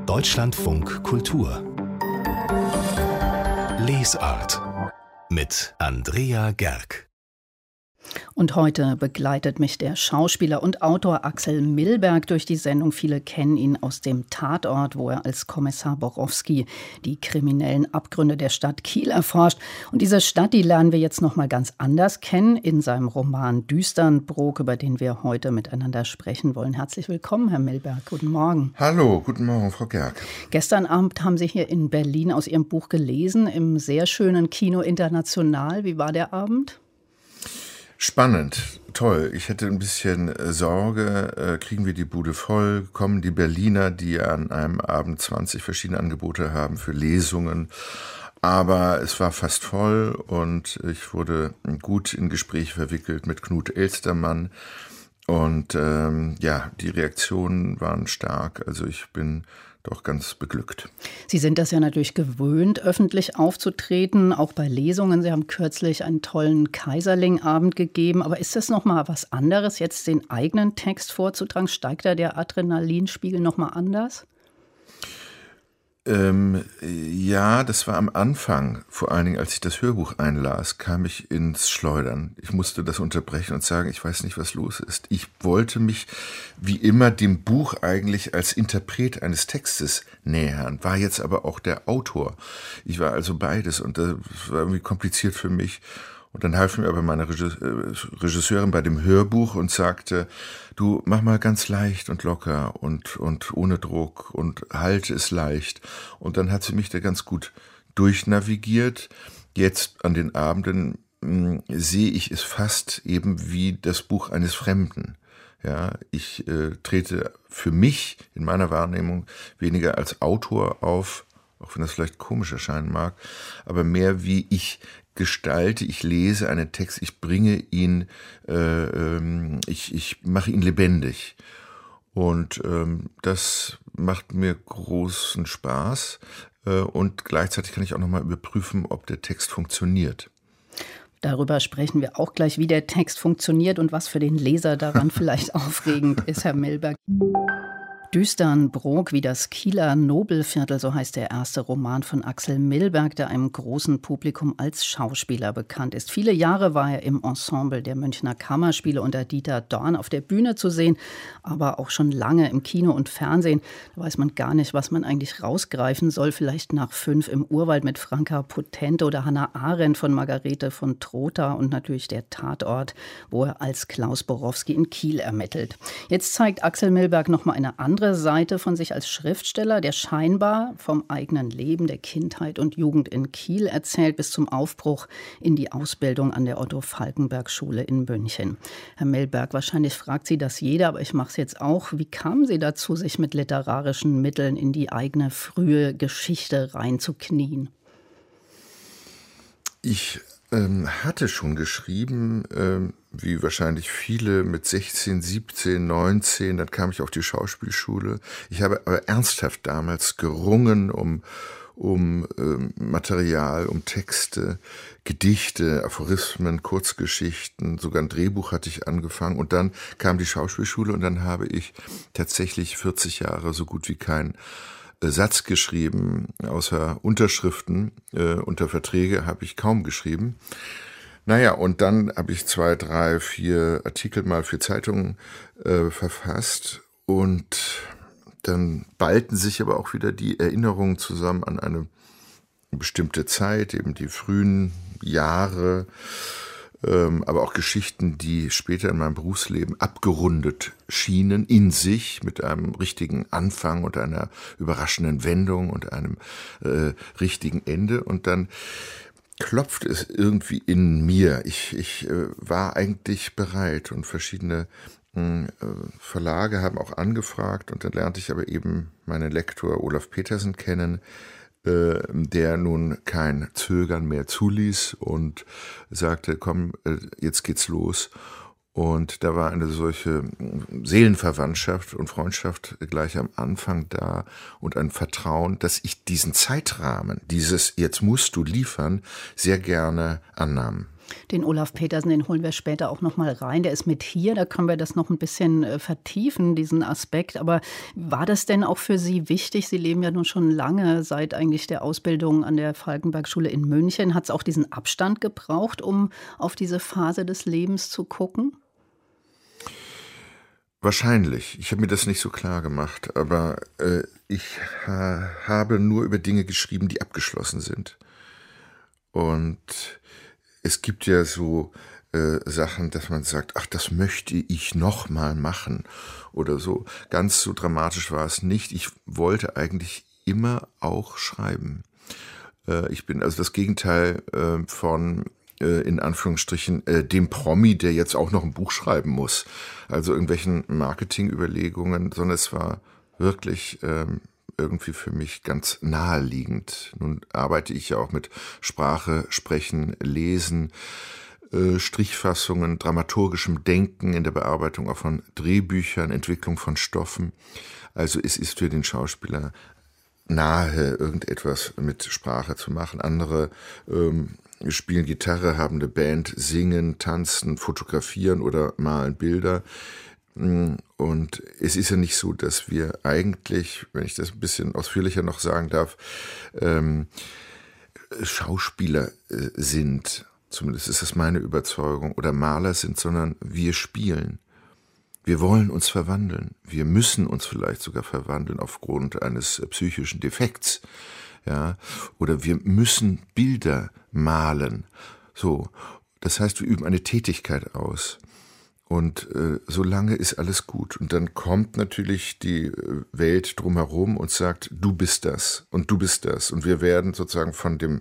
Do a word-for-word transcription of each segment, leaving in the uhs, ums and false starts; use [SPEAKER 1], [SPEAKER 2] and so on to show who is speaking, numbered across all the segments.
[SPEAKER 1] Deutschlandfunk Kultur Lesart mit Andrea Gerg.
[SPEAKER 2] Und heute begleitet mich der Schauspieler und Autor Axel Milberg durch die Sendung. Viele kennen ihn aus dem Tatort, wo er als Kommissar Borowski die kriminellen Abgründe der Stadt Kiel erforscht. Und diese Stadt, die lernen wir jetzt noch mal ganz anders kennen in seinem Roman Düsternbrook, über den wir heute miteinander sprechen wollen. Herzlich willkommen, Herr Milberg. Guten Morgen.
[SPEAKER 3] Hallo, guten Morgen, Frau Gerg.
[SPEAKER 2] Gestern Abend haben Sie hier in Berlin aus Ihrem Buch gelesen, im sehr schönen Kino International. Wie war der Abend?
[SPEAKER 3] Spannend, toll. Ich hätte ein bisschen Sorge, äh, kriegen wir die Bude voll, kommen die Berliner, die an einem Abend zwanzig verschiedene Angebote haben für Lesungen. Aber es war fast voll und ich wurde gut in Gespräche verwickelt mit Knut Elstermann. Und ähm, ja, die Reaktionen waren stark. Also ich bin doch ganz beglückt.
[SPEAKER 2] Sie sind das ja natürlich gewöhnt, öffentlich aufzutreten, auch bei Lesungen. Sie haben kürzlich einen tollen Kaiserling-Abend gegeben. Aber ist das noch mal was anderes, jetzt den eigenen Text vorzutragen? Steigt da der Adrenalinspiegel noch mal anders?
[SPEAKER 3] Ähm, ja, das war am Anfang, vor allen Dingen, als ich das Hörbuch einlas, kam ich ins Schleudern. Ich musste das unterbrechen und sagen, ich weiß nicht, was los ist. Ich wollte mich wie immer dem Buch eigentlich als Interpret eines Textes nähern, war jetzt aber auch der Autor. Ich war also beides und das war irgendwie kompliziert für mich. Und dann half mir aber meine Regisseurin bei dem Hörbuch und sagte, du mach mal ganz leicht und locker und, und ohne Druck und halte es leicht. Und dann hat sie mich da ganz gut durchnavigiert. Jetzt an den Abenden mh, sehe ich es fast eben wie das Buch eines Fremden. Ja, ich äh, trete für mich in meiner Wahrnehmung weniger als Autor auf, auch wenn das vielleicht komisch erscheinen mag, aber mehr wie ich gestalte, ich lese einen Text, ich bringe ihn, äh, ähm, ich, ich mache ihn lebendig. Und ähm, das macht mir großen Spaß. Äh, und gleichzeitig kann ich auch nochmal überprüfen, ob der Text funktioniert.
[SPEAKER 2] Darüber sprechen wir auch gleich, wie der Text funktioniert und was für den Leser daran vielleicht aufregend ist, Herr Milberg. Düsternbrook wie das Kieler Nobelviertel, so heißt der erste Roman von Axel Milberg, der einem großen Publikum als Schauspieler bekannt ist. Viele Jahre war er im Ensemble der Münchner Kammerspiele unter Dieter Dorn auf der Bühne zu sehen, aber auch schon lange im Kino und Fernsehen. Da weiß man gar nicht, was man eigentlich rausgreifen soll. Vielleicht nach fünf im Urwald mit Franka Potente oder Hannah Arendt von Margarete von Trotha und natürlich der Tatort, wo er als Klaus Borowski in Kiel ermittelt. Jetzt zeigt Axel Milberg noch mal eine andere Seite von sich als Schriftsteller, der scheinbar vom eigenen Leben, der Kindheit und Jugend in Kiel erzählt, bis zum Aufbruch in die Ausbildung an der Otto-Falckenberg-Schule in München. Herr Milberg, wahrscheinlich fragt Sie das jeder, aber ich mache es jetzt auch. Wie kamen Sie dazu, sich mit literarischen Mitteln in die eigene frühe Geschichte reinzuknien?
[SPEAKER 3] Ich ähm, hatte schon geschrieben, ähm, wie wahrscheinlich viele mit sechzehn, siebzehn, neunzehn, dann kam ich auf die Schauspielschule. Ich habe aber ernsthaft damals gerungen um, um ähm, Material, um Texte, Gedichte, Aphorismen, Kurzgeschichten, sogar ein Drehbuch hatte ich angefangen und dann kam die Schauspielschule und dann habe ich tatsächlich vierzig Jahre so gut wie keinen Satz geschrieben, außer Unterschriften, äh, unter Verträge habe ich kaum geschrieben. Naja, und dann habe ich zwei, drei, vier Artikel mal für Zeitungen äh, verfasst und dann ballten sich aber auch wieder die Erinnerungen zusammen an eine bestimmte Zeit, eben die frühen Jahre, ähm, aber auch Geschichten, die später in meinem Berufsleben abgerundet schienen, in sich, mit einem richtigen Anfang und einer überraschenden Wendung und einem äh, richtigen Ende. Und dann klopft es irgendwie in mir. Ich, ich äh, war eigentlich bereit und verschiedene äh, Verlage haben auch angefragt und dann lernte ich aber eben meinen Lektor Olaf Petersen kennen, äh, der nun kein Zögern mehr zuließ und sagte, komm, äh, jetzt geht's los. Und da war eine solche Seelenverwandtschaft und Freundschaft gleich am Anfang da und ein Vertrauen, dass ich diesen Zeitrahmen, dieses jetzt musst du liefern, sehr gerne annahm.
[SPEAKER 2] Den Olaf Petersen, den holen wir später auch noch mal rein. Der ist mit hier, da können wir das noch ein bisschen äh, vertiefen, diesen Aspekt. Aber war das denn auch für Sie wichtig? Sie leben ja nun schon lange, seit eigentlich der Ausbildung an der Falkenberg-Schule in München. Hat es auch diesen Abstand gebraucht, um auf diese Phase des Lebens zu gucken?
[SPEAKER 3] Wahrscheinlich. Ich habe mir das nicht so klar gemacht, aber äh, ich ha- habe nur über Dinge geschrieben, die abgeschlossen sind. Und es gibt ja so äh, Sachen, dass man sagt, ach, das möchte ich noch mal machen oder so. Ganz so dramatisch war es nicht. Ich wollte eigentlich immer auch schreiben. Äh, ich bin also das Gegenteil äh, von in Anführungsstrichen, äh, dem Promi, der jetzt auch noch ein Buch schreiben muss. Also irgendwelchen Marketingüberlegungen, sondern es war wirklich ähm, irgendwie für mich ganz naheliegend. Nun arbeite ich ja auch mit Sprache, Sprechen, Lesen, äh, Strichfassungen, dramaturgischem Denken in der Bearbeitung auch von Drehbüchern, Entwicklung von Stoffen. Also es ist für den Schauspieler nahe, irgendetwas mit Sprache zu machen. Andere ähm, spielen Gitarre, haben eine Band, singen, tanzen, fotografieren oder malen Bilder. Und es ist ja nicht so, dass wir eigentlich, wenn ich das ein bisschen ausführlicher noch sagen darf, ähm, Schauspieler äh, sind, zumindest ist das meine Überzeugung, oder Maler sind, sondern wir spielen. Wir wollen uns verwandeln. Wir müssen uns vielleicht sogar verwandeln aufgrund eines psychischen Defekts. Ja, oder wir müssen Bilder malen. So, das heißt, wir üben eine Tätigkeit aus. Und äh, solange ist alles gut. Und dann kommt natürlich die Welt drumherum und sagt, du bist das und du bist das. Und wir werden sozusagen von dem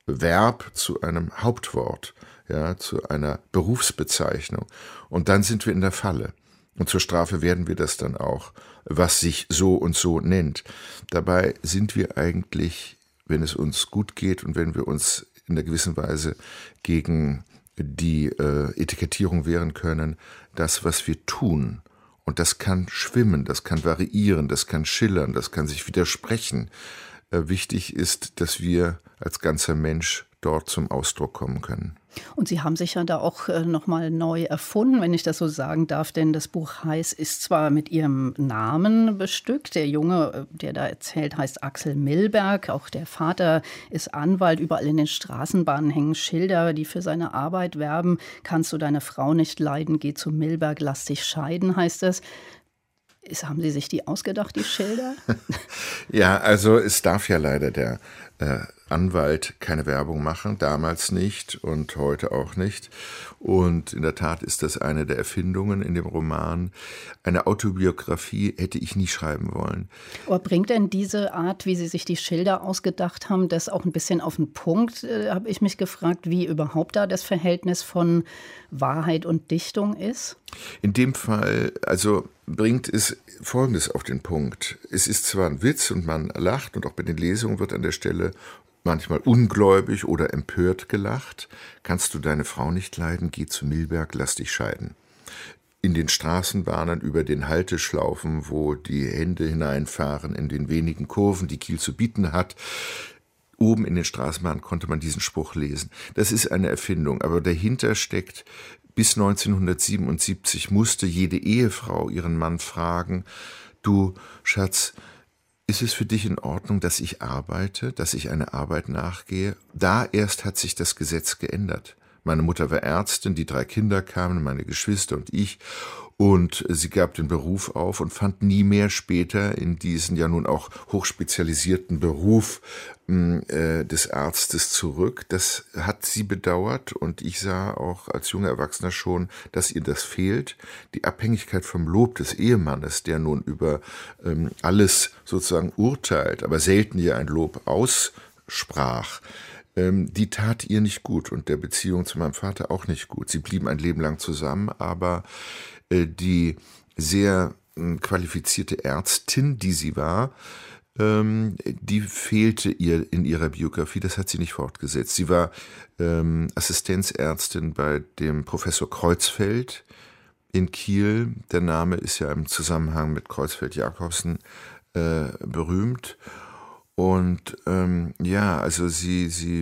[SPEAKER 3] Verb zu einem Hauptwort, ja, zu einer Berufsbezeichnung. Und dann sind wir in der Falle. Und zur Strafe werden wir das dann auch, was sich so und so nennt. Dabei sind wir eigentlich, wenn es uns gut geht und wenn wir uns in einer gewissen Weise gegen die äh, Etikettierung wehren können, das, was wir tun. Und das kann schwimmen, das kann variieren, das kann schillern, das kann sich widersprechen. Äh, wichtig ist, dass wir als ganzer Mensch dort zum Ausdruck kommen können.
[SPEAKER 2] Und Sie haben sich ja da auch äh, noch mal neu erfunden, wenn ich das so sagen darf, denn das Buch Heiß ist zwar mit Ihrem Namen bestückt. Der Junge, der da erzählt, heißt Axel Milberg. Auch der Vater ist Anwalt. Überall in den Straßenbahnen hängen Schilder, die für seine Arbeit werben. Kannst du deine Frau nicht leiden, geh zu Milberg, lass dich scheiden, heißt es. Ist, haben Sie sich die ausgedacht, die Schilder?
[SPEAKER 3] Ja, also es darf ja leider der äh, Anwalt keine Werbung machen, damals nicht und heute auch nicht. Und in der Tat ist das eine der Erfindungen in dem Roman. Eine Autobiografie hätte ich nie schreiben wollen.
[SPEAKER 2] Aber bringt denn diese Art, wie Sie sich die Schilder ausgedacht haben, das auch ein bisschen auf den Punkt, äh, habe ich mich gefragt, wie überhaupt da das Verhältnis von Wahrheit und Dichtung ist?
[SPEAKER 3] In dem Fall, also bringt es Folgendes auf den Punkt. Es ist zwar ein Witz und man lacht und auch bei den Lesungen wird an der Stelle manchmal ungläubig oder empört gelacht. Kannst du deine Frau nicht leiden, geh zu Milberg, lass dich scheiden. In den Straßenbahnen über den Halteschlaufen, wo die Hände hineinfahren in den wenigen Kurven, die Kiel zu bieten hat, oben in den Straßenbahnen konnte man diesen Spruch lesen. Das ist eine Erfindung, aber dahinter steckt, bis neunzehnhundertsiebenundsiebzig musste jede Ehefrau ihren Mann fragen, du Schatz, ist es für dich in Ordnung, dass ich arbeite, dass ich einer Arbeit nachgehe? Da erst hat sich das Gesetz geändert. Meine Mutter war Ärztin, die drei Kinder kamen, meine Geschwister und ich. Und sie gab den Beruf auf und fand nie mehr später in diesen ja nun auch hochspezialisierten Beruf äh, des Arztes zurück. Das hat sie bedauert und ich sah auch als junger Erwachsener schon, dass ihr das fehlt. Die Abhängigkeit vom Lob des Ehemannes, der nun über ähm, alles sozusagen urteilt, aber selten ja ein Lob aussprach, ähm, die tat ihr nicht gut und der Beziehung zu meinem Vater auch nicht gut. Sie blieben ein Leben lang zusammen, aber die sehr qualifizierte Ärztin, die sie war, die fehlte ihr in ihrer Biografie, das hat sie nicht fortgesetzt. Sie war ähm, Assistenzärztin bei dem Professor Kreuzfeld in Kiel. Der Name ist ja im Zusammenhang mit Kreuzfeld-Jakobsen äh, berühmt. Und ähm, ja, also sie, sie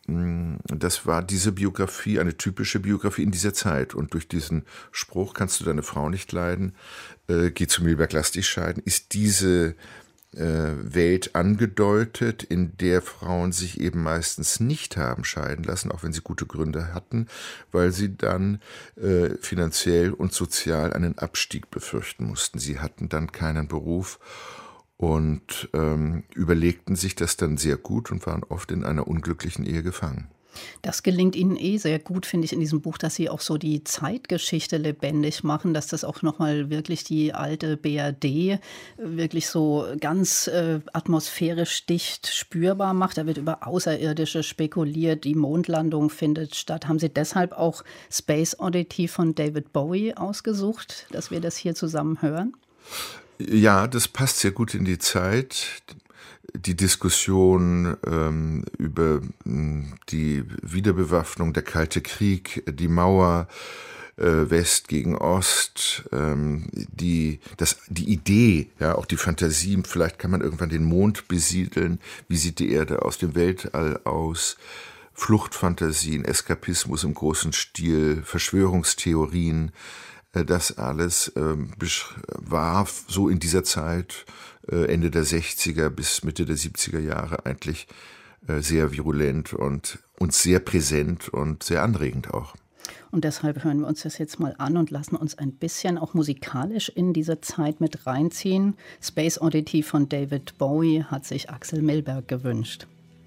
[SPEAKER 3] das war diese Biografie, eine typische Biografie in dieser Zeit. Und durch diesen Spruch, kannst du deine Frau nicht leiden, äh, geh zu Milberg, lass dich scheiden, ist diese Welt angedeutet, in der Frauen sich eben meistens nicht haben scheiden lassen, auch wenn sie gute Gründe hatten, weil sie dann äh, finanziell und sozial einen Abstieg befürchten mussten. Sie hatten dann keinen Beruf und ähm, überlegten sich das dann sehr gut und waren oft in einer unglücklichen Ehe gefangen.
[SPEAKER 2] Das gelingt Ihnen eh sehr gut, finde ich, in diesem Buch, dass Sie auch so die Zeitgeschichte lebendig machen, dass das auch nochmal wirklich die alte B R D wirklich so ganz äh, atmosphärisch dicht spürbar macht. Da wird über Außerirdische spekuliert, die Mondlandung findet statt. Haben Sie deshalb auch Space Oddity von David Bowie ausgesucht, dass wir das hier zusammen hören?
[SPEAKER 3] Ja, das passt sehr gut in die Zeit. Die Diskussion ähm, über mh, die Wiederbewaffnung, der Kalte Krieg, die Mauer, äh, West gegen Ost, ähm, die, das, die Idee, ja, auch die Fantasie, vielleicht kann man irgendwann den Mond besiedeln, wie sieht die Erde aus dem Weltall aus, Fluchtfantasien, Eskapismus im großen Stil, Verschwörungstheorien, äh, das alles äh, war so in dieser Zeit Ende der sechziger bis Mitte der siebziger Jahre eigentlich sehr virulent und, und sehr präsent und sehr anregend auch.
[SPEAKER 2] Und deshalb hören wir uns das jetzt mal an und lassen uns ein bisschen auch musikalisch in diese Zeit mit reinziehen. Space Oddity von David Bowie hat sich Axel Milberg gewünscht.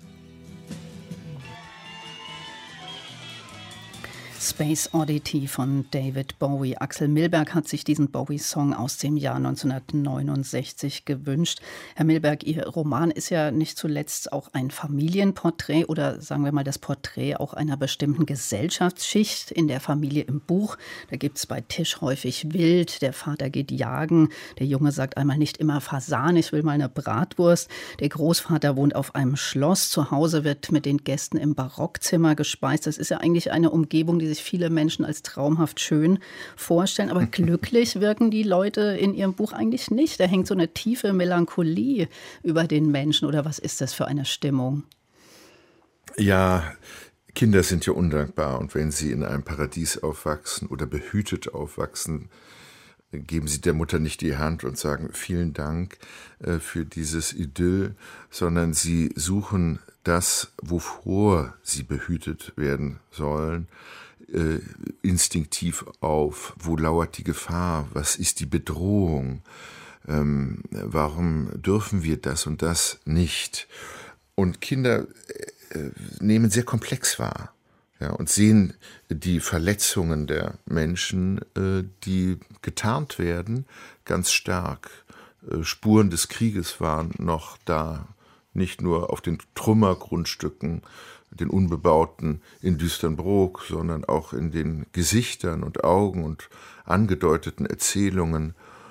[SPEAKER 2] Space Oddity von David Bowie. Axel Milberg hat sich diesen Bowie-Song aus dem Jahr neunzehnhundertneunundsechzig gewünscht. Herr Milberg, Ihr Roman ist ja nicht zuletzt auch ein Familienporträt oder sagen wir mal das Porträt auch einer bestimmten Gesellschaftsschicht in der Familie im Buch. Da gibt es bei Tisch häufig Wild, der Vater geht jagen, der Junge sagt einmal nicht immer Fasan, ich will mal eine Bratwurst. Der Großvater wohnt auf einem Schloss, zu Hause wird mit den Gästen im Barockzimmer gespeist. Das ist ja eigentlich eine Umgebung, die sich viele Menschen als traumhaft schön vorstellen. Aber glücklich wirken die Leute in Ihrem Buch eigentlich nicht. Da hängt so eine tiefe Melancholie über den Menschen. Oder was ist das für eine Stimmung?
[SPEAKER 3] Ja, Kinder sind ja undankbar. Und wenn sie in einem Paradies aufwachsen oder behütet aufwachsen, geben sie der Mutter nicht die Hand und sagen vielen Dank äh, für dieses Idyll, sondern sie suchen das, wovor sie behütet werden sollen, Äh, instinktiv auf. Wo lauert die Gefahr? Was ist die Bedrohung? Ähm, warum dürfen wir das und das nicht? Und Kinder äh, nehmen sehr komplex wahr, ja, und sehen die Verletzungen der Menschen, äh, die getarnt werden, ganz stark. Äh, Spuren des Krieges waren noch da, nicht nur auf den Trümmergrundstücken, den Unbebauten in Düsternbrook, sondern auch in den Gesichtern und Augen und angedeuteten Erzählungen.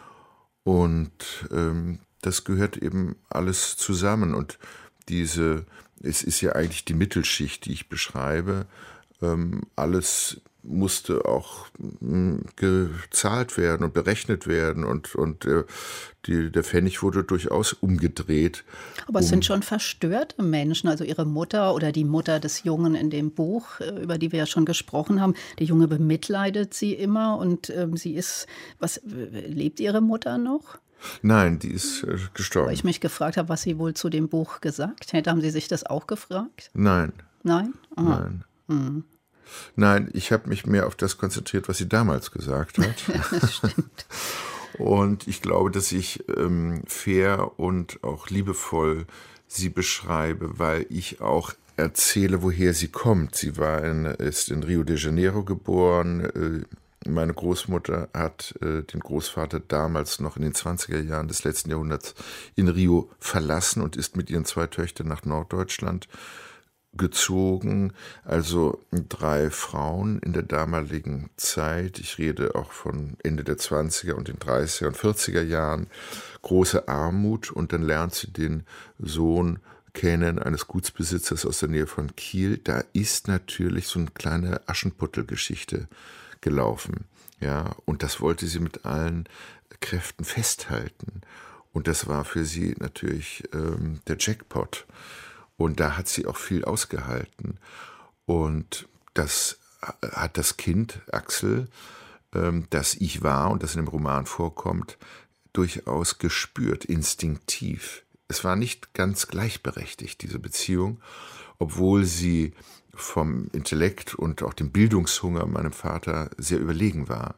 [SPEAKER 3] Und ähm, das gehört eben alles zusammen. Und diese, es ist ja eigentlich die Mittelschicht, die ich beschreibe. Ähm, alles musste auch mh, gezahlt werden und berechnet werden und, und äh, die, der Pfennig wurde durchaus umgedreht.
[SPEAKER 2] Aber es
[SPEAKER 3] um
[SPEAKER 2] sind schon verstörte Menschen, also Ihre Mutter oder die Mutter des Jungen in dem Buch, über die wir ja schon gesprochen haben. Der Junge bemitleidet sie immer und ähm, sie ist, was, lebt Ihre Mutter noch?
[SPEAKER 3] Nein, die ist äh, gestorben.
[SPEAKER 2] Weil ich mich gefragt habe, was sie wohl zu dem Buch gesagt hätte. Haben Sie sich das auch gefragt?
[SPEAKER 3] Nein.
[SPEAKER 2] Nein? Aha.
[SPEAKER 3] Nein.
[SPEAKER 2] Hm.
[SPEAKER 3] Nein, ich habe mich mehr auf das konzentriert, was sie damals gesagt hat.
[SPEAKER 2] Das stimmt.
[SPEAKER 3] Und ich glaube, dass ich ähm, fair und auch liebevoll sie beschreibe, weil ich auch erzähle, woher sie kommt. Sie war in, ist in Rio de Janeiro geboren. Äh, meine Großmutter hat äh, den Großvater damals noch in den zwanziger Jahren des letzten Jahrhunderts in Rio verlassen und ist mit ihren zwei Töchtern nach Norddeutschland gezogen, also drei Frauen in der damaligen Zeit. Ich rede auch von Ende der zwanziger und den dreißiger und vierziger Jahren. Große Armut und dann lernt sie den Sohn kennen eines Gutsbesitzers aus der Nähe von Kiel. Da ist natürlich so eine kleine Aschenputtel-Geschichte gelaufen. Ja, und das wollte sie mit allen Kräften festhalten. Und das war für sie natürlich ähm, der Jackpot. Und da hat sie auch viel ausgehalten. Und das hat das Kind, Axel, das ich war und das in dem Roman vorkommt, durchaus gespürt, instinktiv. Es war nicht ganz gleichberechtigt, diese Beziehung, obwohl sie vom Intellekt und auch dem Bildungshunger meinem Vater sehr überlegen war.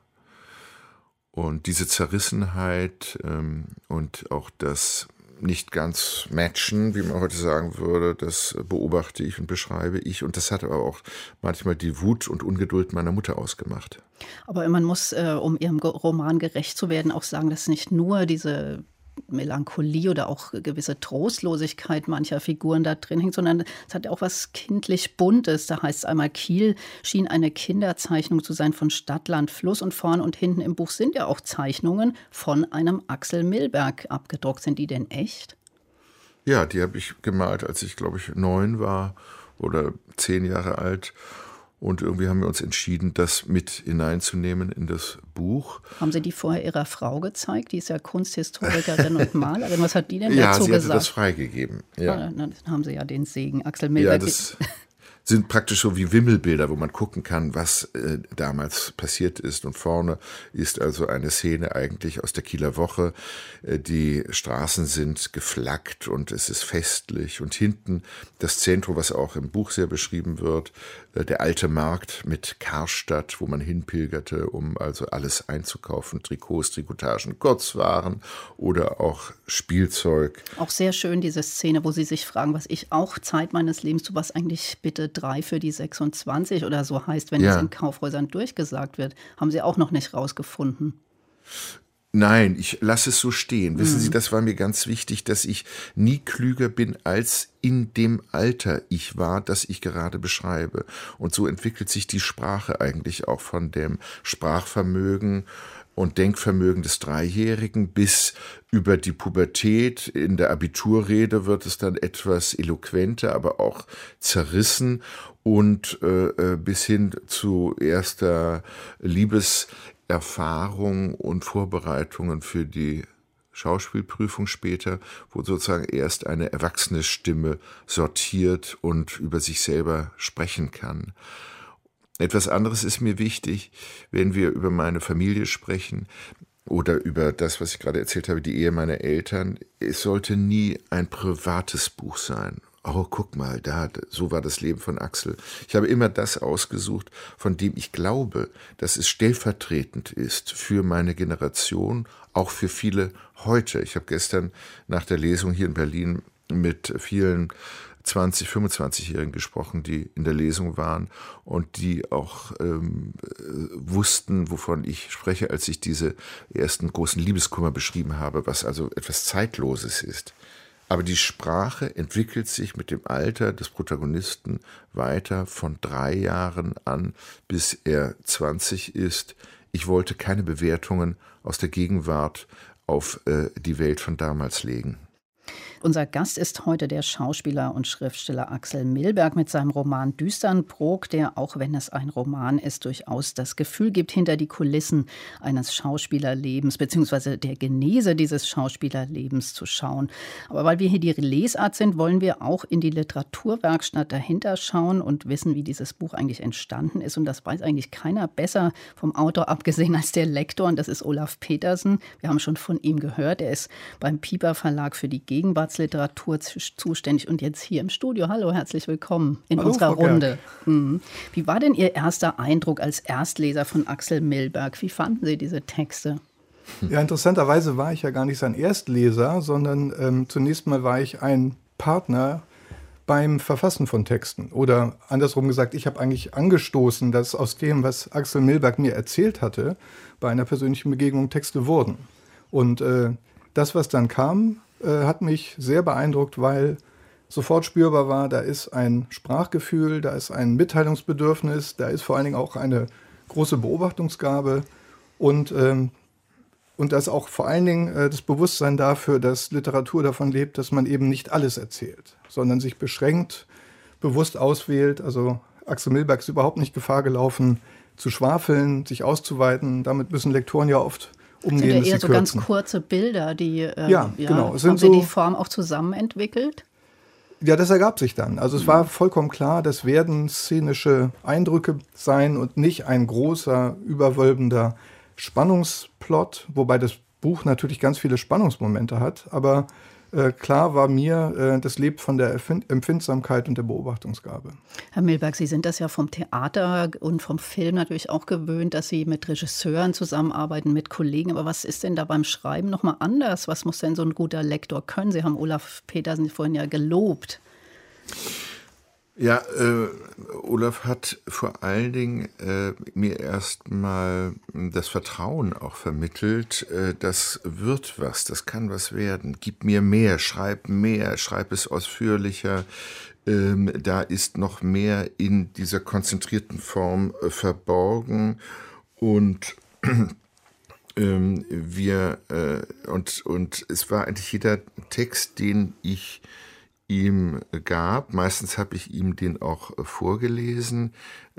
[SPEAKER 3] Und diese Zerrissenheit ähm, und auch das nicht ganz matchen, wie man heute sagen würde, das beobachte ich und beschreibe ich. Und das hat aber auch manchmal die Wut und Ungeduld meiner Mutter ausgemacht.
[SPEAKER 2] Aber man muss, äh, um Ihrem Roman gerecht zu werden, auch sagen, dass nicht nur diese Melancholie oder auch gewisse Trostlosigkeit mancher Figuren da drin hängt, sondern es hat auch was kindlich Buntes. Da heißt es einmal, Kiel schien eine Kinderzeichnung zu sein von Stadt, Land, Fluss, und vorn und hinten im Buch sind ja auch Zeichnungen von einem Axel Milberg abgedruckt. Sind die denn echt?
[SPEAKER 3] Ja, die habe ich gemalt, als ich, glaube ich, neun war oder zehn Jahre alt. Und irgendwie haben wir uns entschieden, das mit hineinzunehmen in das Buch.
[SPEAKER 2] Haben Sie die vorher Ihrer Frau gezeigt? Die ist ja Kunsthistorikerin und Malerin. Was hat die denn
[SPEAKER 3] ja,
[SPEAKER 2] dazu gesagt?
[SPEAKER 3] Ja, sie hatte das freigegeben. Ja.
[SPEAKER 2] Ah, dann haben Sie ja den Segen. Axel Milberg.
[SPEAKER 3] Ja, das sind praktisch so wie Wimmelbilder, wo man gucken kann, was äh, damals passiert ist. Und vorne ist also eine Szene eigentlich aus der Kieler Woche. Äh, die Straßen sind geflaggt und es ist festlich. Und hinten das Zentrum, was auch im Buch sehr beschrieben wird, äh, der alte Markt mit Karstadt, wo man hinpilgerte, um also alles einzukaufen. Trikots, Trikotagen, Kurzwaren oder auch Spielzeug.
[SPEAKER 2] Auch sehr schön diese Szene, wo Sie sich fragen, was ich auch Zeit meines Lebens, zu was eigentlich bitte drei für die sechsundzwanzig oder so heißt, wenn ja. es in Kaufhäusern durchgesagt wird. Haben Sie auch noch nicht rausgefunden?
[SPEAKER 3] Nein, ich lasse es so stehen. Mhm. Wissen Sie, das war mir ganz wichtig, dass ich nie klüger bin, als in dem Alter ich war, das ich gerade beschreibe. Und so entwickelt sich die Sprache eigentlich auch von dem Sprachvermögen und Denkvermögen des Dreijährigen bis über die Pubertät. In der Abiturrede wird es dann etwas eloquenter, aber auch zerrissen und äh, bis hin zu erster Liebeserfahrung und Vorbereitungen für die Schauspielprüfung später, wo sozusagen erst eine erwachsene Stimme sortiert und über sich selber sprechen kann. Etwas anderes ist mir wichtig, wenn wir über meine Familie sprechen oder über das, was ich gerade erzählt habe, die Ehe meiner Eltern. Es sollte nie ein privates Buch sein. Oh, guck mal, da, so war das Leben von Axel. Ich habe immer das ausgesucht, von dem ich glaube, dass es stellvertretend ist für meine Generation, auch für viele heute. Ich habe gestern nach der Lesung hier in Berlin mit vielen zwanzig-, fünfundzwanzigjährigen gesprochen, die in der Lesung waren und die auch ähm, wussten, wovon ich spreche, als ich diese ersten großen Liebeskummer beschrieben habe, was also etwas Zeitloses ist. Aber die Sprache entwickelt sich mit dem Alter des Protagonisten weiter von drei Jahren an, bis er zwanzig ist. Ich wollte keine Bewertungen aus der Gegenwart auf äh, die Welt von damals legen.
[SPEAKER 2] Unser Gast ist heute der Schauspieler und Schriftsteller Axel Milberg mit seinem Roman Düsternbrook, der, auch wenn es ein Roman ist, durchaus das Gefühl gibt, hinter die Kulissen eines Schauspielerlebens bzw. der Genese dieses Schauspielerlebens zu schauen. Aber weil wir hier die Lesart sind, wollen wir auch in die Literaturwerkstatt dahinter schauen und wissen, wie dieses Buch eigentlich entstanden ist. Und das weiß eigentlich keiner besser vom Autor abgesehen als der Lektor. Und das ist Olaf Petersen. Wir haben schon von ihm gehört. Er ist beim Piper Verlag für die Gegenwartsliteratur zuständig und jetzt hier im Studio. Hallo, herzlich willkommen in
[SPEAKER 4] Hallo,
[SPEAKER 2] unserer
[SPEAKER 4] Frau
[SPEAKER 2] Runde. Mhm. Wie war denn Ihr erster Eindruck als Erstleser von Axel Milberg? Wie fanden Sie diese Texte?
[SPEAKER 4] Ja, interessanterweise war ich ja gar nicht sein Erstleser, sondern ähm, zunächst mal war ich ein Partner beim Verfassen von Texten. Oder andersrum gesagt, ich habe eigentlich angestoßen, dass aus dem, was Axel Milberg mir erzählt hatte, bei einer persönlichen Begegnung Texte wurden. Und äh, das, was dann kam, hat mich sehr beeindruckt, weil sofort spürbar war, da ist ein Sprachgefühl, da ist ein Mitteilungsbedürfnis, da ist vor allen Dingen auch eine große Beobachtungsgabe und, ähm, und da ist auch vor allen Dingen äh, das Bewusstsein dafür, dass Literatur davon lebt, dass man eben nicht alles erzählt, sondern sich beschränkt, bewusst auswählt. Also Axel Milberg ist überhaupt nicht Gefahr gelaufen, zu schwafeln, sich auszuweiten. Damit müssen Lektoren ja oft umgehen,
[SPEAKER 2] sind ja eher so
[SPEAKER 4] kürzen.
[SPEAKER 2] Ganz kurze Bilder, die äh,
[SPEAKER 4] ja,
[SPEAKER 2] ja,
[SPEAKER 4] genau. Es sind
[SPEAKER 2] haben Sie
[SPEAKER 4] so,
[SPEAKER 2] die Form auch zusammen entwickelt?
[SPEAKER 4] Ja, das ergab sich dann. Also es war vollkommen klar, das werden szenische Eindrücke sein und nicht ein großer, überwölbender Spannungsplot, wobei das Buch natürlich ganz viele Spannungsmomente hat, aber äh, klar war mir, äh, das lebt von der Erfind- Empfindsamkeit und der Beobachtungsgabe.
[SPEAKER 2] Herr Milberg, Sie sind das ja vom Theater und vom Film natürlich auch gewöhnt, dass Sie mit Regisseuren zusammenarbeiten, mit Kollegen. Aber was ist denn da beim Schreiben nochmal anders? Was muss denn so ein guter Lektor können? Sie haben Olaf Petersen vorhin ja gelobt.
[SPEAKER 3] Ja, äh, Olaf hat vor allen Dingen äh, mir erstmal das Vertrauen auch vermittelt, äh, das wird was, das kann was werden. Gib mir mehr, schreib mehr, schreib es ausführlicher. Ähm, da ist noch mehr in dieser konzentrierten Form äh, verborgen und ähm, wir äh, und und es war eigentlich jeder Text, den ich ihm gab. Meistens habe ich ihm den auch vorgelesen,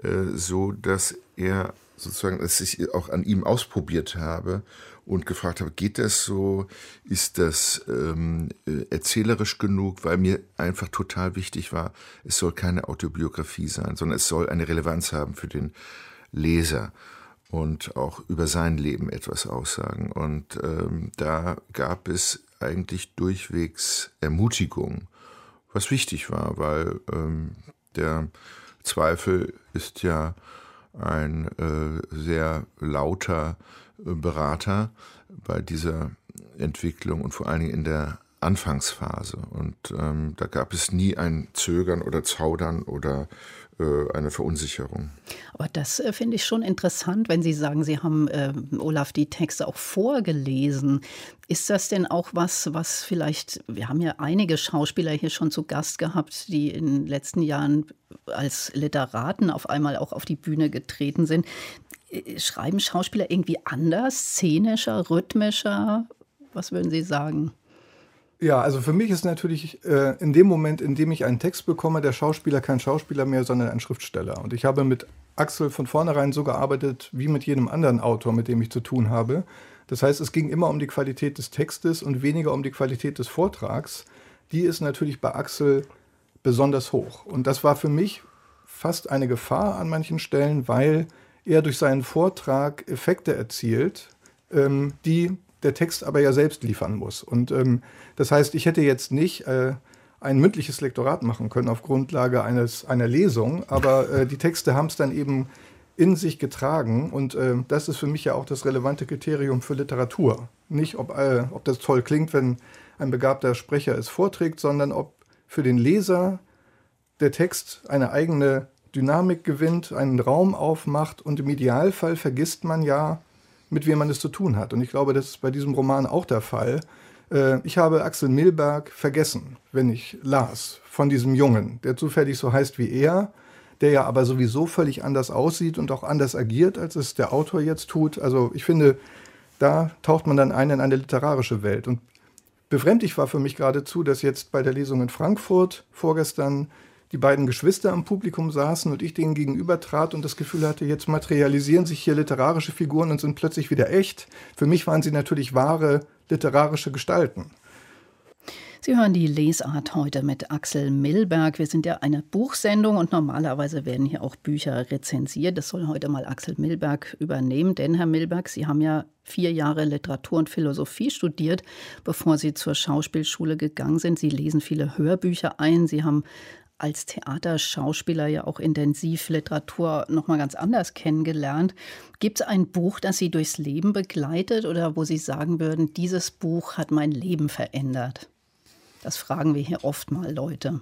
[SPEAKER 3] so dass er sozusagen, dass ich auch an ihm ausprobiert habe und gefragt habe, geht das so? Ist das ähm, erzählerisch genug? Weil mir einfach total wichtig war, es soll keine Autobiografie sein, sondern es soll eine Relevanz haben für den Leser und auch über sein Leben etwas aussagen. Und ähm, da gab es eigentlich durchwegs Ermutigung, was wichtig war, weil ähm, der Zweifel ist ja ein äh, sehr lauter äh, Berater bei dieser Entwicklung und vor allen Dingen in der Anfangsphase. Und ähm, da gab es nie ein Zögern oder Zaudern oder äh, eine Verunsicherung.
[SPEAKER 2] Aber das äh, finde ich schon interessant, wenn Sie sagen, Sie haben äh, Olaf die Texte auch vorgelesen. Ist das denn auch was, was vielleicht, wir haben ja einige Schauspieler hier schon zu Gast gehabt, die in den letzten Jahren als Literaten auf einmal auch auf die Bühne getreten sind. Schreiben Schauspieler irgendwie anders, szenischer, rhythmischer? Was würden Sie sagen?
[SPEAKER 4] Ja, also für mich ist natürlich äh, in dem Moment, in dem ich einen Text bekomme, der Schauspieler kein Schauspieler mehr, sondern ein Schriftsteller. Und ich habe mit Axel von vornherein so gearbeitet, wie mit jedem anderen Autor, mit dem ich zu tun habe. Das heißt, es ging immer um die Qualität des Textes und weniger um die Qualität des Vortrags. Die ist natürlich bei Axel besonders hoch. Und das war für mich fast eine Gefahr an manchen Stellen, weil er durch seinen Vortrag Effekte erzielt, ähm, die der Text aber ja selbst liefern muss. Und ähm, das heißt, ich hätte jetzt nicht äh, ein mündliches Lektorat machen können auf Grundlage eines, einer Lesung, aber äh, die Texte haben es dann eben in sich getragen und äh, das ist für mich ja auch das relevante Kriterium für Literatur. Nicht, ob, äh, ob das toll klingt, wenn ein begabter Sprecher es vorträgt, sondern ob für den Leser der Text eine eigene Dynamik gewinnt, einen Raum aufmacht und im Idealfall vergisst man ja, mit wem man es zu tun hat. Und ich glaube, das ist bei diesem Roman auch der Fall. Äh, ich habe Axel Milberg vergessen, wenn ich las, von diesem Jungen, der zufällig so heißt wie er, der ja aber sowieso völlig anders aussieht und auch anders agiert, als es der Autor jetzt tut. Also ich finde, da taucht man dann ein in eine literarische Welt. Und befremdlich war für mich geradezu, dass jetzt bei der Lesung in Frankfurt vorgestern die beiden Geschwister im Publikum saßen und ich denen gegenüber trat und das Gefühl hatte, jetzt materialisieren sich hier literarische Figuren und sind plötzlich wieder echt. Für mich waren sie natürlich wahre literarische Gestalten.
[SPEAKER 2] Sie hören die Lesart heute mit Axel Milberg. Wir sind ja eine Buchsendung und normalerweise werden hier auch Bücher rezensiert. Das soll heute mal Axel Milberg übernehmen. Denn, Herr Milberg, Sie haben ja vier Jahre Literatur und Philosophie studiert, bevor Sie zur Schauspielschule gegangen sind. Sie lesen viele Hörbücher ein. Sie haben als Theaterschauspieler ja auch intensiv Literatur noch mal ganz anders kennengelernt. Gibt es ein Buch, das Sie durchs Leben begleitet oder wo Sie sagen würden, dieses Buch hat mein Leben verändert? Das fragen wir hier oft mal Leute.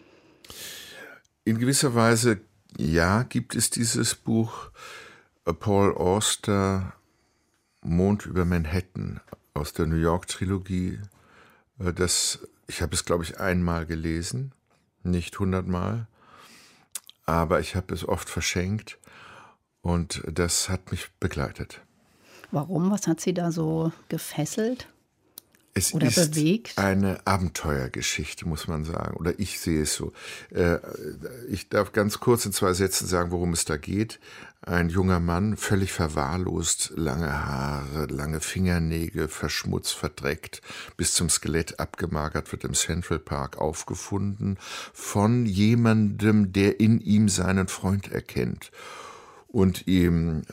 [SPEAKER 3] In gewisser Weise, ja, gibt es dieses Buch Paul Auster, Mond über Manhattan aus der New York-Trilogie. Das, ich habe es, glaube ich, einmal gelesen, nicht hundertmal, aber ich habe es oft verschenkt und das hat mich begleitet.
[SPEAKER 2] Warum? Was hat Sie da so gefesselt?
[SPEAKER 3] Es
[SPEAKER 2] oder
[SPEAKER 3] ist
[SPEAKER 2] bewegt?
[SPEAKER 3] Eine Abenteuergeschichte, muss man sagen. Oder ich sehe es so. Äh, ich darf ganz kurz in zwei Sätzen sagen, worum es da geht. Ein junger Mann, völlig verwahrlost, lange Haare, lange Fingernägel, verschmutzt, verdreckt, bis zum Skelett abgemagert, wird im Central Park aufgefunden von jemandem, der in ihm seinen Freund erkennt und ihm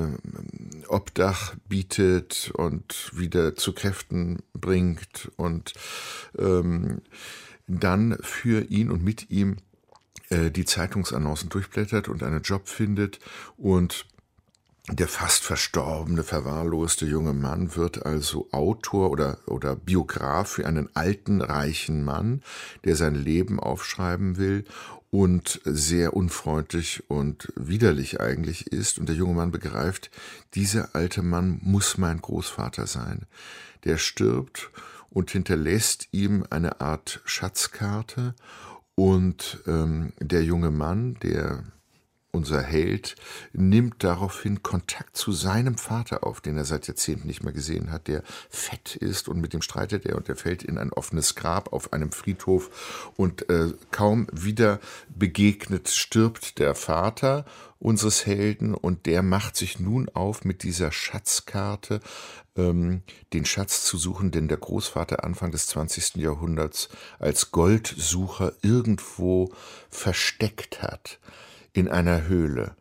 [SPEAKER 3] äh, Obdach bietet und wieder zu Kräften bringt und ähm, dann für ihn und mit ihm äh, die Zeitungsannoncen durchblättert und einen Job findet. Und der fast verstorbene, verwahrloste junge Mann wird also Autor oder, oder Biograf für einen alten, reichen Mann, der sein Leben aufschreiben will und sehr unfreundlich und widerlich eigentlich ist. Und der junge Mann begreift, dieser alte Mann muss mein Großvater sein. Der stirbt und hinterlässt ihm eine Art Schatzkarte. Und ähm, der junge Mann, der unser Held, nimmt daraufhin Kontakt zu seinem Vater auf, den er seit Jahrzehnten nicht mehr gesehen hat, der fett ist, und mit dem streitet er und er fällt in ein offenes Grab auf einem Friedhof und äh, kaum wieder begegnet stirbt der Vater unseres Helden und der macht sich nun auf mit dieser Schatzkarte, ähm, den Schatz zu suchen, den der Großvater Anfang des zwanzigsten Jahrhunderts als Goldsucher irgendwo versteckt hat. In einer Höhle.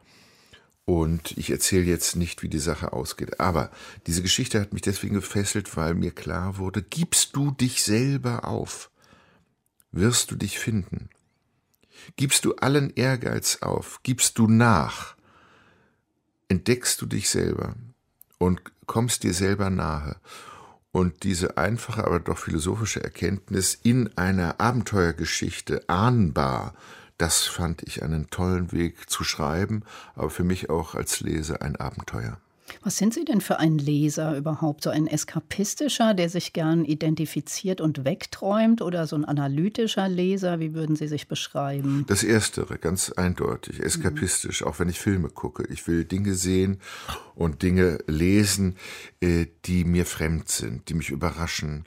[SPEAKER 3] Und ich erzähle jetzt nicht, wie die Sache ausgeht. Aber diese Geschichte hat mich deswegen gefesselt, weil mir klar wurde, gibst du dich selber auf, wirst du dich finden. Gibst du allen Ehrgeiz auf, gibst du nach, entdeckst du dich selber und kommst dir selber nahe. Und diese einfache, aber doch philosophische Erkenntnis in einer Abenteuergeschichte ahnbar, das fand ich einen tollen Weg zu schreiben, aber für mich auch als Leser ein Abenteuer.
[SPEAKER 2] Was sind Sie denn für ein Leser überhaupt? So ein eskapistischer, der sich gern identifiziert und wegträumt, oder so ein analytischer Leser? Wie würden Sie sich beschreiben?
[SPEAKER 3] Das Erstere, ganz eindeutig, eskapistisch, mhm. auch wenn ich Filme gucke. Ich will Dinge sehen und Dinge lesen, die mir fremd sind, die mich überraschen,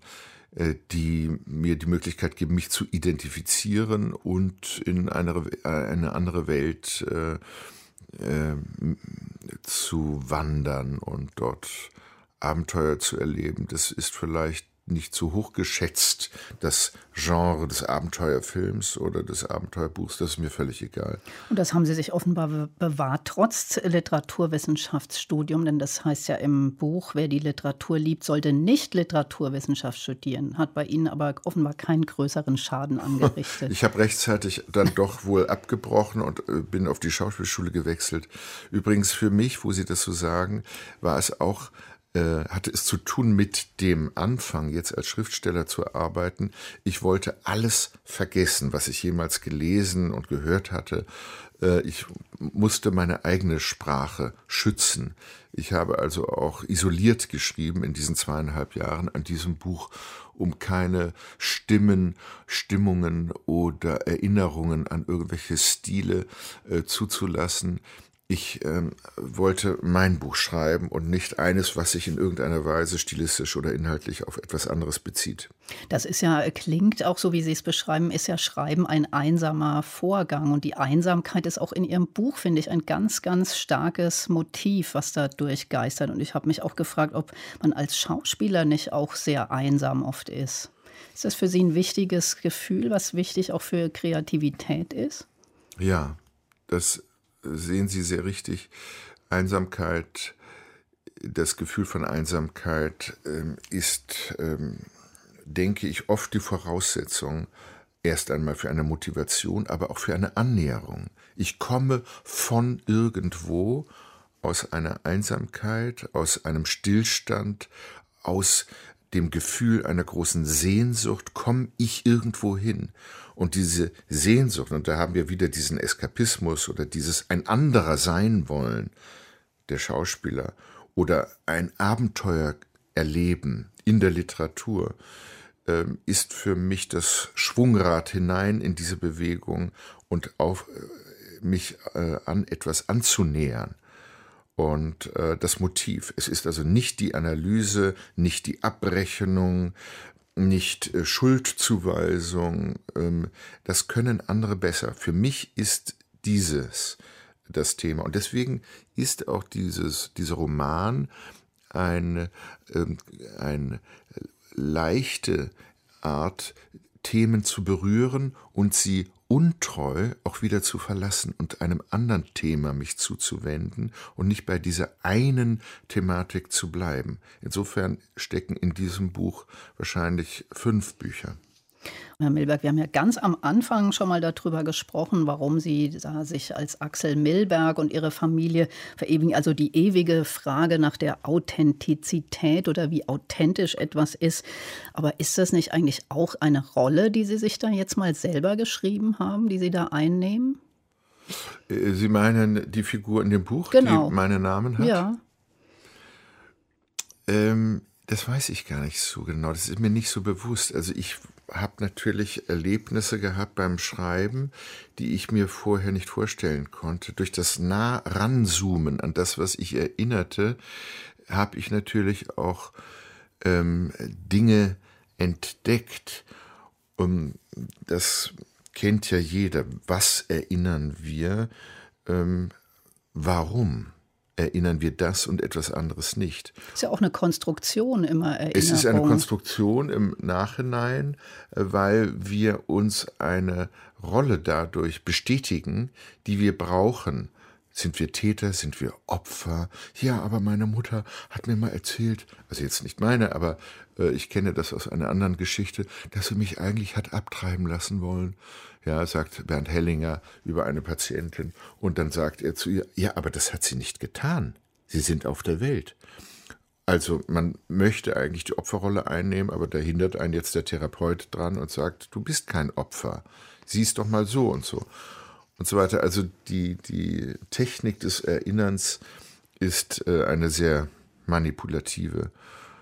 [SPEAKER 3] die mir die Möglichkeit geben, mich zu identifizieren und in eine, eine andere Welt äh, äh, zu wandern und dort Abenteuer zu erleben. Das ist vielleicht nicht so hoch geschätzt, das Genre des Abenteuerfilms oder des Abenteuerbuchs, das ist mir völlig egal.
[SPEAKER 2] Und das haben Sie sich offenbar be- bewahrt, trotz Literaturwissenschaftsstudium, denn das heißt ja im Buch, wer die Literatur liebt, sollte nicht Literaturwissenschaft studieren, hat bei Ihnen aber offenbar keinen größeren Schaden angerichtet.
[SPEAKER 3] Ich habe rechtzeitig dann doch wohl abgebrochen und äh, bin auf die Schauspielschule gewechselt. Übrigens für mich, wo Sie das so sagen, war es auch hatte es zu tun mit dem Anfang, jetzt als Schriftsteller zu arbeiten. Ich wollte alles vergessen, was ich jemals gelesen und gehört hatte. Ich musste meine eigene Sprache schützen. Ich habe also auch isoliert geschrieben in diesen zweieinhalb Jahren an diesem Buch, um keine Stimmen, Stimmungen oder Erinnerungen an irgendwelche Stile äh, zuzulassen. Ich ähm, wollte mein Buch schreiben und nicht eines, was sich in irgendeiner Weise stilistisch oder inhaltlich auf etwas anderes bezieht.
[SPEAKER 2] Das ist ja, klingt auch so, wie Sie es beschreiben, ist ja Schreiben ein einsamer Vorgang. Und die Einsamkeit ist auch in Ihrem Buch, finde ich, ein ganz, ganz starkes Motiv, was da durchgeistert. Und ich habe mich auch gefragt, ob man als Schauspieler nicht auch sehr einsam oft ist. Ist das für Sie ein wichtiges Gefühl, was wichtig auch für Kreativität ist?
[SPEAKER 3] Ja, das sehen Sie sehr richtig. Einsamkeit, das Gefühl von Einsamkeit ähm, ist, ähm, denke ich, oft die Voraussetzung erst einmal für eine Motivation, aber auch für eine Annäherung. Ich komme von irgendwo aus einer Einsamkeit, aus einem Stillstand, aus dem Gefühl einer großen Sehnsucht, komme ich irgendwo hin. Und diese Sehnsucht, und da haben wir wieder diesen Eskapismus oder dieses ein anderer sein wollen der Schauspieler oder ein Abenteuer erleben in der Literatur, äh, ist für mich das Schwungrad hinein in diese Bewegung und auf äh, mich äh, an etwas anzunähern. und äh, das Motiv. Es ist also nicht die Analyse, nicht die Abrechnung, nicht äh, Schuldzuweisung. Ähm, das können andere besser. Für mich ist dieses das Thema. Und deswegen ist auch dieses, dieser Roman eine, ähm, eine leichte Art, Themen zu berühren und sie untreu auch wieder zu verlassen und einem anderen Thema mich zuzuwenden und nicht bei dieser einen Thematik zu bleiben. Insofern stecken in diesem Buch wahrscheinlich fünf Bücher.
[SPEAKER 2] Herr Milberg, wir haben ja ganz am Anfang schon mal darüber gesprochen, warum Sie da sich als Axel Milberg und Ihre Familie verewigen. Also die ewige Frage nach der Authentizität oder wie authentisch etwas ist. Aber ist das nicht eigentlich auch eine Rolle, die Sie sich da jetzt mal selber geschrieben haben, die Sie da einnehmen?
[SPEAKER 3] Sie meinen die Figur in dem Buch,
[SPEAKER 2] genau.
[SPEAKER 3] die meinen Namen hat?
[SPEAKER 2] Ja.
[SPEAKER 3] Ähm, das weiß ich gar nicht so genau. Das ist mir nicht so bewusst. Also ich habe natürlich Erlebnisse gehabt beim Schreiben, die ich mir vorher nicht vorstellen konnte. Durch das nah ranzoomen an das, was ich erinnerte, habe ich natürlich auch ähm, Dinge entdeckt. Um, das kennt ja jeder. Was erinnern wir? Ähm, warum erinnern wir das und etwas anderes nicht?
[SPEAKER 2] Ist ja auch eine Konstruktion immer, Erinnerung.
[SPEAKER 3] Es ist eine Konstruktion im Nachhinein, weil wir uns eine Rolle dadurch bestätigen, die wir brauchen. Sind wir Täter, sind wir Opfer? Ja, aber meine Mutter hat mir mal erzählt, also jetzt nicht meine, aber äh, ich kenne das aus einer anderen Geschichte, dass sie mich eigentlich hat abtreiben lassen wollen. Ja, sagt Bernd Hellinger über eine Patientin. Und dann sagt er zu ihr, ja, aber das hat sie nicht getan. Sie sind auf der Welt. Also man möchte eigentlich die Opferrolle einnehmen, aber da hindert einen jetzt der Therapeut dran und sagt, du bist kein Opfer. Sieh's doch mal so und so. Und so weiter. Also die, die Technik des Erinnerns ist äh, eine sehr manipulative.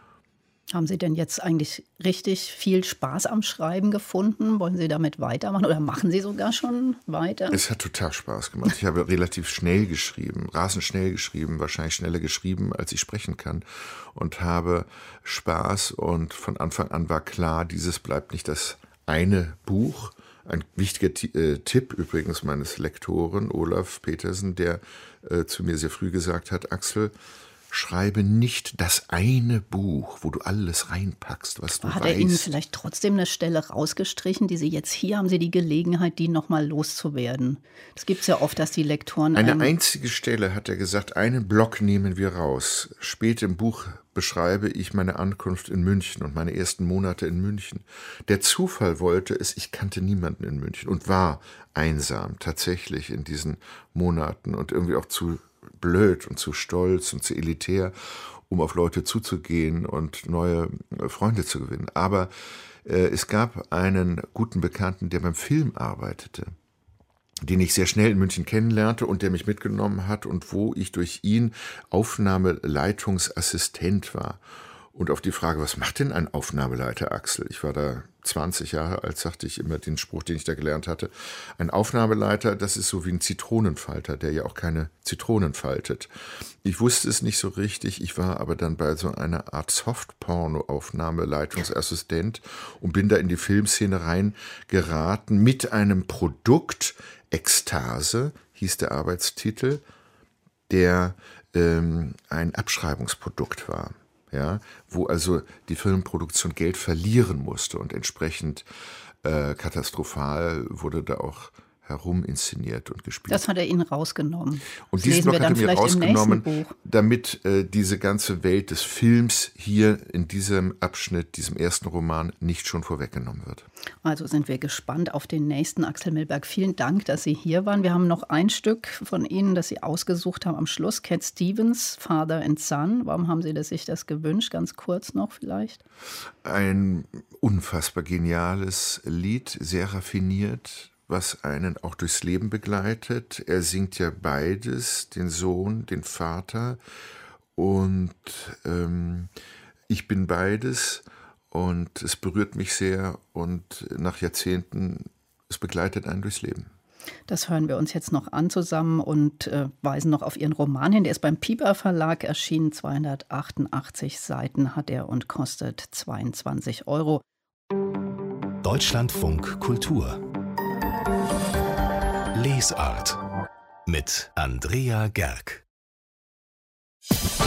[SPEAKER 2] Haben Sie denn jetzt eigentlich richtig viel Spaß am Schreiben gefunden? Wollen Sie damit weitermachen oder machen Sie sogar schon weiter?
[SPEAKER 3] Es hat total Spaß gemacht. Ich habe relativ schnell geschrieben, rasend schnell geschrieben, wahrscheinlich schneller geschrieben, als ich sprechen kann. Und habe Spaß und von Anfang an war klar, dieses bleibt nicht das eine Buch. Ein wichtiger T- äh, Tipp übrigens meines Lektoren, Olaf Petersen, der äh, zu mir sehr früh gesagt hat, Axel, schreibe nicht das eine Buch, wo du alles reinpackst, was du weißt.
[SPEAKER 2] Hat er Ihnen vielleicht trotzdem eine Stelle rausgestrichen, die Sie jetzt, hier haben Sie die Gelegenheit, die nochmal loszuwerden? Das gibt es ja oft, dass die Lektoren...
[SPEAKER 3] Eine einzige Stelle, hat er gesagt, einen Block nehmen wir raus. Spät im Buch beschreibe ich meine Ankunft in München und meine ersten Monate in München. Der Zufall wollte es, ich kannte niemanden in München und war einsam tatsächlich in diesen Monaten und irgendwie auch zu blöd und zu stolz und zu elitär, um auf Leute zuzugehen und neue Freunde zu gewinnen. Aber äh, es gab einen guten Bekannten, der beim Film arbeitete, den ich sehr schnell in München kennenlernte und der mich mitgenommen hat und wo ich durch ihn Aufnahmeleitungsassistent war. Und auf die Frage, was macht denn ein Aufnahmeleiter, Axel? Ich war da zwanzig Jahre alt, sagte ich immer den Spruch, den ich da gelernt hatte. Ein Aufnahmeleiter, das ist so wie ein Zitronenfalter, der ja auch keine Zitronen faltet. Ich wusste es nicht so richtig, ich war aber dann bei so einer Art Softporno-Aufnahmeleitungsassistent und bin da in die Filmszene reingeraten mit einem Produkt, Ekstase hieß der Arbeitstitel, der ähm, ein Abschreibungsprodukt war. Ja, wo also die Filmproduktion Geld verlieren musste und entsprechend äh, katastrophal wurde da auch heruminszeniert und gespielt.
[SPEAKER 2] Das hat er Ihnen rausgenommen.
[SPEAKER 3] Und diesen Block hat er mir rausgenommen, damit äh, diese ganze Welt des Films hier in diesem Abschnitt, diesem ersten Roman, nicht schon vorweggenommen wird.
[SPEAKER 2] Also sind wir gespannt auf den nächsten Axel Milberg. Vielen Dank, dass Sie hier waren. Wir haben noch ein Stück von Ihnen, das Sie ausgesucht haben am Schluss. Cat Stevens, Father and Son. Warum haben Sie das, sich das gewünscht? Ganz kurz noch vielleicht.
[SPEAKER 3] Ein unfassbar geniales Lied, sehr raffiniert, was einen auch durchs Leben begleitet. Er singt ja beides, den Sohn, den Vater. Und ähm, ich bin beides. Und es berührt mich sehr. Und nach Jahrzehnten, es begleitet einen durchs Leben.
[SPEAKER 2] Das hören wir uns jetzt noch an zusammen und äh, weisen noch auf Ihren Roman hin. Der ist beim Piper Verlag erschienen. zweihundertachtundachtzig Seiten hat er und kostet zweiundzwanzig Euro.
[SPEAKER 1] Deutschlandfunk Kultur Lesart mit Andrea Gerk.